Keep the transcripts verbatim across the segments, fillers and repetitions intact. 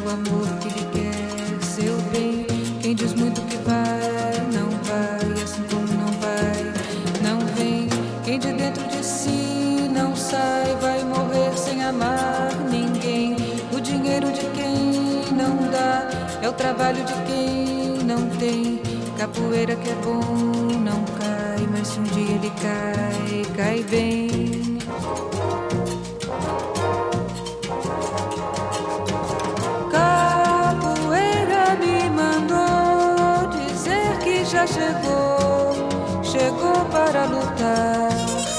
o amor que lhe quer seu bem. Quem diz muito que vai, não vai, assim como não vai, não vem. Quem de dentro de si não sai, vai morrer sem amar ninguém. O dinheiro de quem não dá é o trabalho de quem não tem. Capoeira que é bom não cai, mas se um dia ele cai, cai bem. Capoeira me mandou dizer que já chegou, chegou para lutar.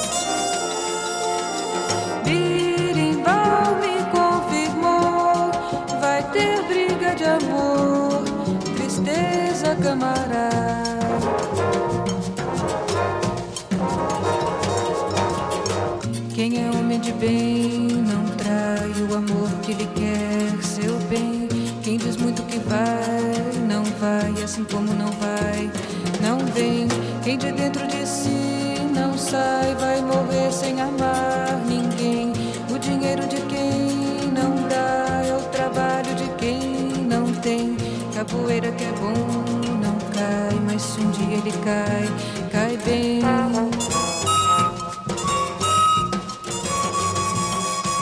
Birimbau me confirmou, vai ter briga de amor, tristeza camarada. Quem é homem de bem não trai o amor que lhe quer seu bem. Quem diz muito que vai, não vai, assim como não vai, não vem. Quem de dentro de si não sai, vai morrer sem amar ninguém. O dinheiro de quem não dá é o trabalho de quem não tem. Capoeira que é bom não cai, mas se um dia ele cai, cai bem.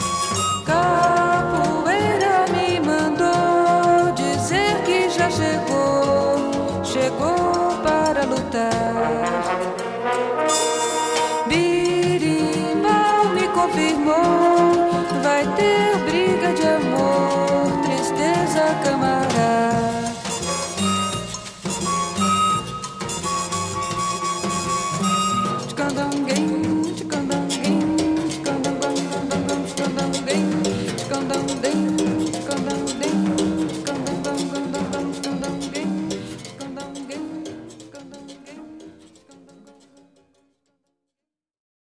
Capoeira me mandou dizer que já chegou,